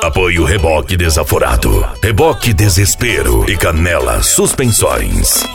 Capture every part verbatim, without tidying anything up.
Apoio Reboque Desaforado, Reboque Desespero e Canela Suspensões.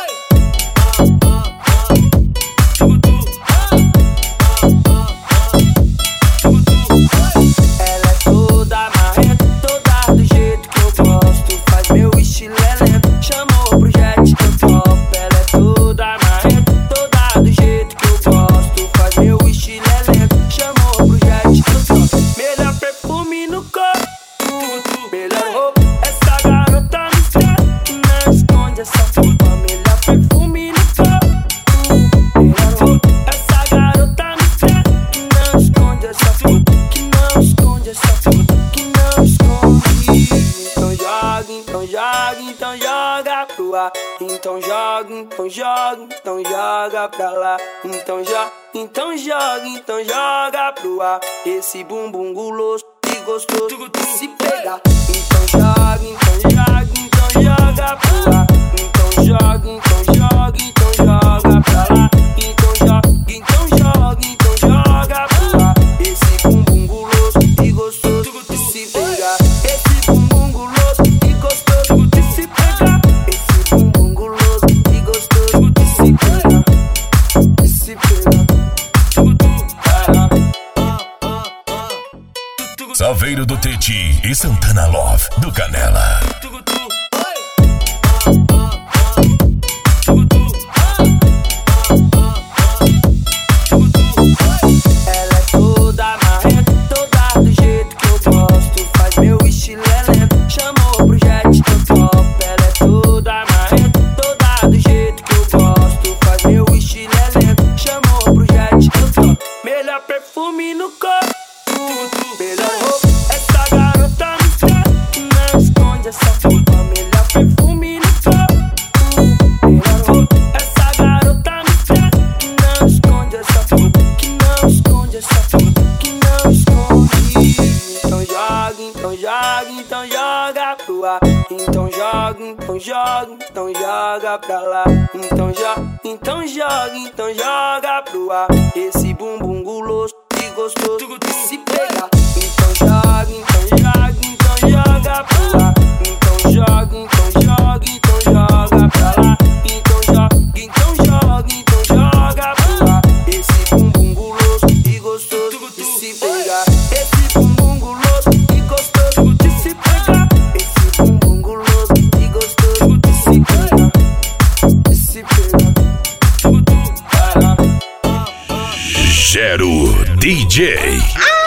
Então joga pro ar, então joga, então joga, então joga pra lá. Então joga, então joga, então joga pro ar. Esse bumbum guloso e gostoso de se pegar. Então joga, então joga, então joga pro ar. Então joga, então joga, então joga pra lá. Então joga, então joga, então joga pro ar. Esse bumbum guloso e gostoso de se pegar. Esse bumbum guloso e gostoso de se pegar. Esse bumbum guloso e gostoso de se pegar. De se pegar. Salveiro do Teti e Santana Love do Canela. Perfume no corpo, melhor roupa, essa garota me quer. Não esconde essa foto, melhor perfume no corpo. Melhor roupa, essa garota me quer. Não esconde essa foto, que não esconde essa foto, que não esconde. Então joga, então joga, então joga pro ar. Então joga, então joga, então joga pra lá. Então joga, então joga, então joga pro ar. Esse bumbum guloso e gostoso de se pegar. Então joga, então joga, então joga pro ar. Então joga, então joga, então joga pra lá. Então joga, então joga, então joga pro ar. Esse bumbum guloso e gostoso de se pegar. Esse bumbum guloso e gostoso de se pegar. Esse bumbum guloso e gostoso de se pegar. De se pegar. Gero D J.